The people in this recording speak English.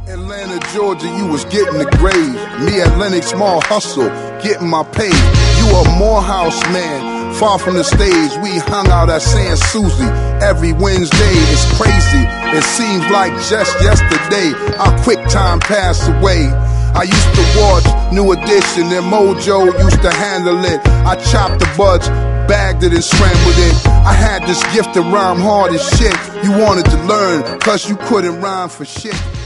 Atlanta, Georgia, you was getting the grade. Me at Lenox Mall hustle, getting my pay. You a Morehouse man, far from the stage. We hung out at San Susie every Wednesday. It's crazy, it seems like just yesterday our quick time passed away. I used to watch New Edition and Mojo used to handle it. I chopped the buds, bagged it and scrambled it. I had this gift to rhyme hard as shit. You wanted to learn, cause you couldn't rhyme for shit.